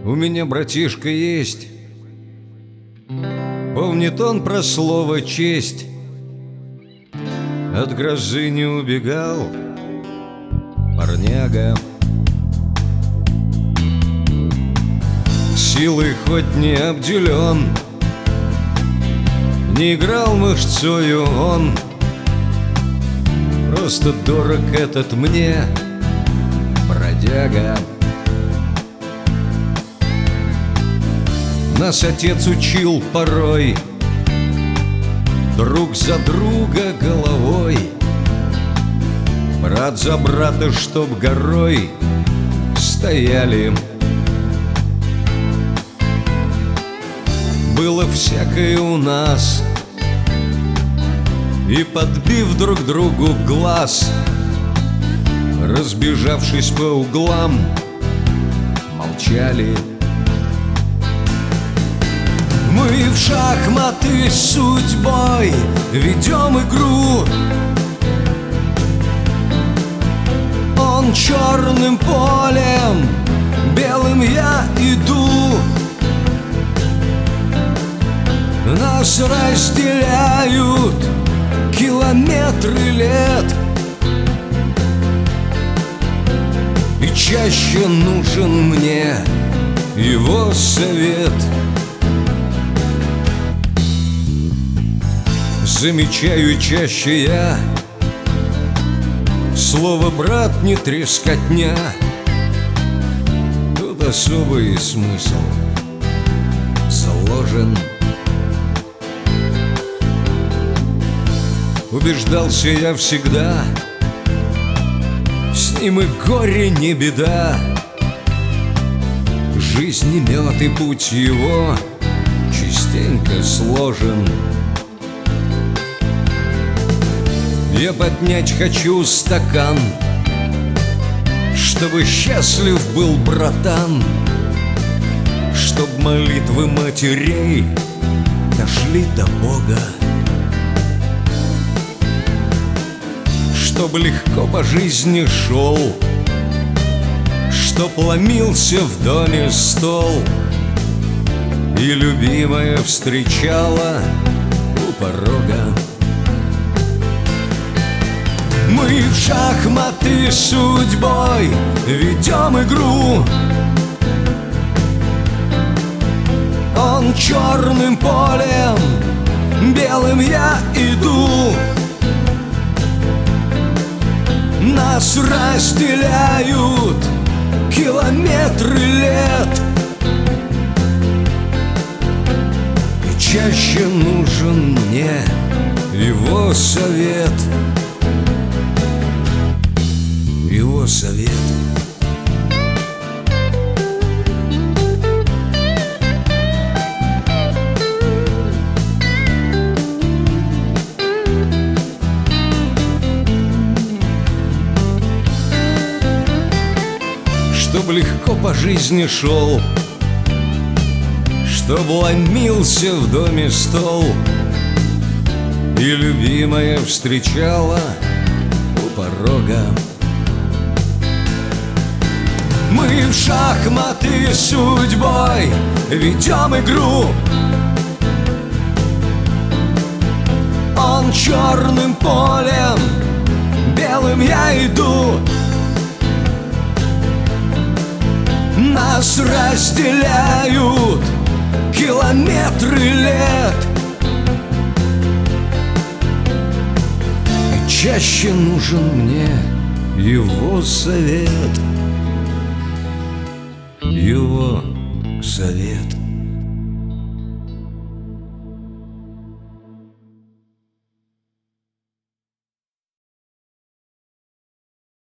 У меня братишка есть, помнит он про слово честь. От грозы не убегал парняга, силой хоть не обделен, не играл мышцою он. Просто дорог этот мне бродяга. Нас отец учил порой друг за друга головой, брат за брата, чтоб горой стояли. Было всякое у нас, и подбив друг другу глаз, разбежавшись по углам, молчали. Мы в шахматы с судьбой ведем игру. Он черным полем, белым я иду. Нас разделяют километры лет, и чаще нужен мне его совет. Замечаю чаще я слово «брат» не трескотня. Тут особый смысл заложен. Убеждался я всегда, с ним и горе не беда. Жизнь не мед, и путь его частенько сложен. Я поднять хочу стакан, чтобы счастлив был братан, чтоб молитвы матерей дошли до Бога, чтоб легко по жизни шел, чтоб ломился в доме стол, и любимая встречала у порога. Мы в шахматы с судьбой ведем игру. Он черным полем, белым я иду. Нас разделяют километры лет, и чаще нужен мне его совет. Его совет. Чтоб легко по жизни шел, чтоб ломился в доме стол, и любимая встречала у порога. Мы в шахматы с судьбой ведем игру. Он черным полем, белым я иду. Нас разделяют километры лет, и чаще нужен мне его совет. Его совет.